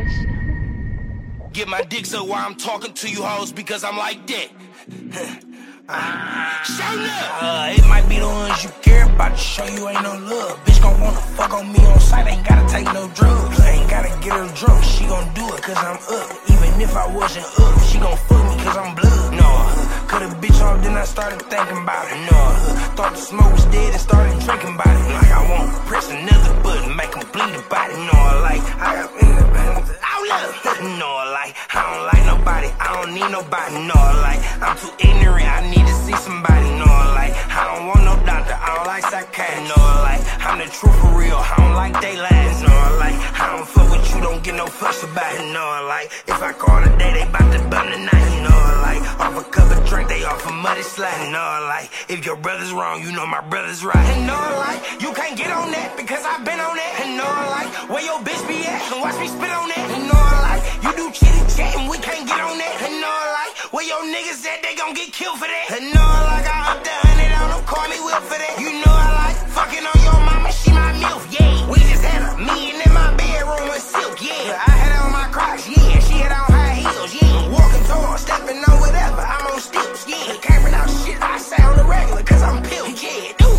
Get my dick so while I'm talking to you hoes because I'm like that. Shout up! It might be the ones you care about to show you ain't no love. Bitch gon' wanna fuck on me on sight, ain't gotta take no drugs. I ain't gotta get her drunk, she gon' do it cause I'm up. Even if I wasn't up, she gon' fuck me cause I'm blood. No, cut a bitch off, then I started thinking about it. No, thought the smoke was dead and started drinking about it. Like I wanna press another button, make them bleed about it. No, like I got no, like I don't like nobody, I don't need nobody. No, like I'm too ignorant, I need to see somebody. No, like I don't want no doctor, I don't like psychiatrist. No, like I'm the truth for real, I don't like they lies. No, like I don't fuck with you, don't get no fuss about it. No, like if I call today, they bout to bum tonight. No, like off a cup of drink, they off a muddy slide. No, like if your brother's wrong, you know my brother's right. And no, like you can't get on that because I've been on that. And no, like where your bitch be at, and watch me spit on that. And no, like you do chitty chat and we can't get on that. And no, like where your niggas at, they gon' get killed for that. And no, like I up the 100 on them, call me Will for that. You know I like fucking on your mama, she my MILF, yeah. We just had a meeting in my bedroom with Silk, yeah. I had on my Crocs, yeah. She had on high heels, yeah. Walking tall, stepping on whatever, I'm on stilts, yeah. Can't pronounce shit I say on the regular, cause I'm pilled, yeah. Ooh.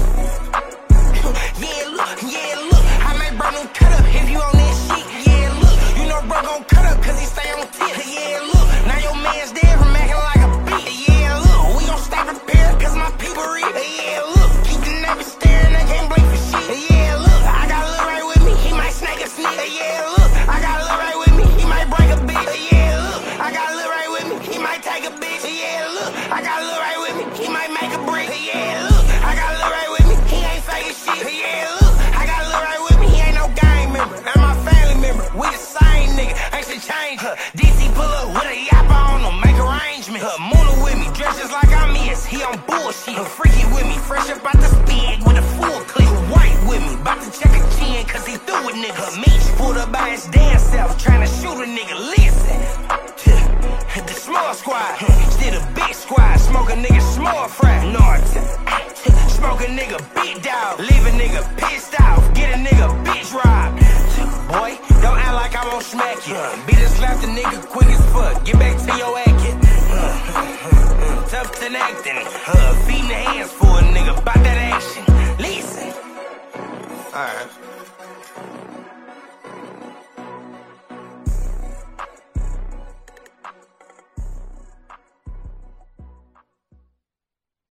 Yeah, look, I might bro no cut up if you on that shit. Yeah, look, you know bro gon' cut up cause he stay on tips. Yeah, look, now your man's there from acting like a bitch. Yeah, look, we gon' stay prepared cause my people read. Yeah, look, keep the neighbors staring, they can't blink for shit. Yeah, look, I got Lil Ray with me, he might snake a sneak. Yeah, look, I got Lil Ray with me, he might break a bitch. Yeah, look, I got Lil Ray with me, he might take a bitch. Yeah, look, I got Lil Ray with me, he might make a brick. Yeah, look, I got Lil Ray with me, he ain't faking shit. Yeah, look, I got Lil Ray with me, he ain't no gang member. And my family member, we the same nigga, ain't shit change. DC pull up with a yap on him, make arrangements. Moona with me, dressed just like I'm is, he on bullshit. Freaky with me, fresh up out the spin with a full clip. White with me, bout to check a chin cause he through with niggas. Meech pulled up by his damn self, trying to shoot a nigga. Listen, the small squad, still a big squad. Smoke a nigga small fry. North, smoke a nigga big dog. Leave a nigga pissed off, get a nigga bitch robbed. Boy, don't act like I won't smack you. Beat and slap the nigga quick as fuck. Get back